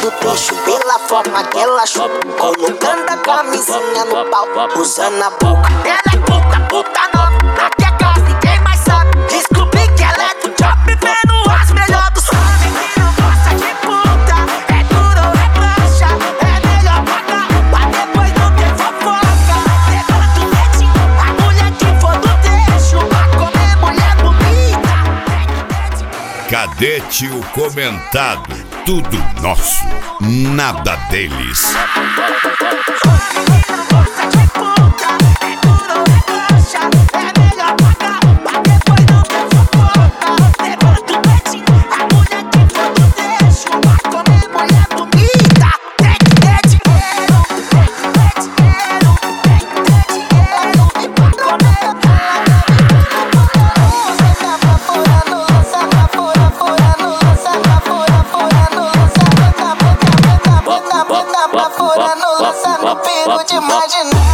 do trecho, pela forma que ela chupa, colocando a camisinha no pau, usando a boca. Ela é puta, puta nova, aqui é casa, ninguém mais sabe. Descobri que ela é do job, vendo as melhores do sabe. Que não gosta de puta, é duro ou é broxa, é melhor pagar, pra depois não ter fofoca. Levanta o dedinho, a mulher que for do trecho, pra comer mulher bonita. Cadete o comentado, tudo nosso, nada deles. Não pego de imaginar.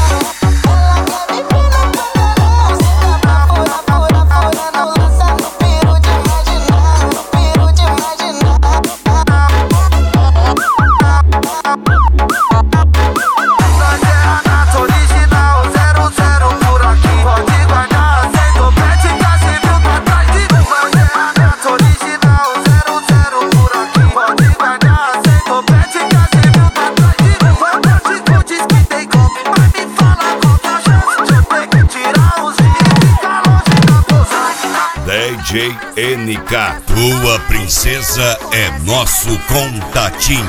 DJ NK, tua princesa é nosso contatinho.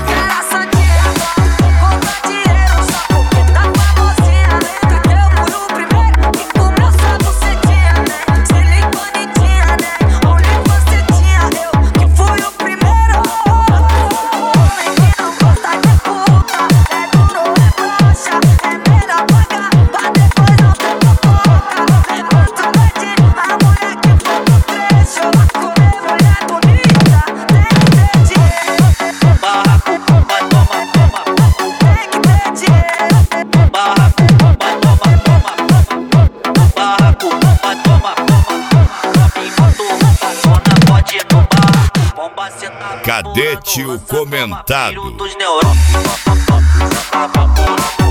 Cadete o comentado.